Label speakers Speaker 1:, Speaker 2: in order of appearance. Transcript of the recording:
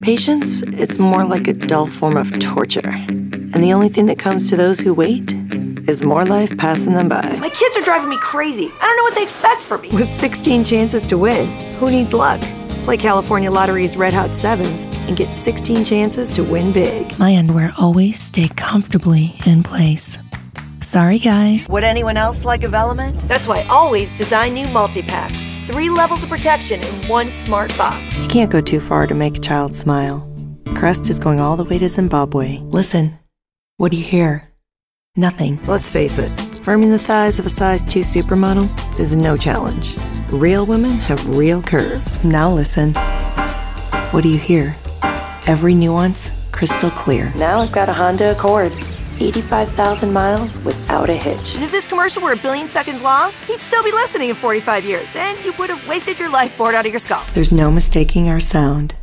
Speaker 1: Patience, it's more like a dull form of torture. And the only thing that comes to those who wait is more life passing them by.
Speaker 2: My kids are driving me crazy. I don't know what they expect from me. With 16 chances to win, who needs luck? Play California Lottery's Red Hot Sevens and get 16 chances to win big.
Speaker 3: My underwear always stay comfortably in place. Sorry, guys.
Speaker 2: Would anyone else like Element? That's why I always design new multi-packs. 3 levels of protection in one smart box.
Speaker 1: You can't go too far to make a child smile. Crest is going all the way to Zimbabwe. Listen, what do you hear? Nothing.
Speaker 2: Let's face it,
Speaker 1: Firming the thighs of a size 2 supermodel is no challenge. Real women have real curves. Now listen. What do you hear? Every nuance crystal clear. Now I've got a Honda Accord. 85,000 miles without a hitch.
Speaker 2: and if this commercial were 1 billion seconds long, you'd still be listening in 45 years, and you would have wasted your life bored out of your skull.
Speaker 1: There's no mistaking our sound.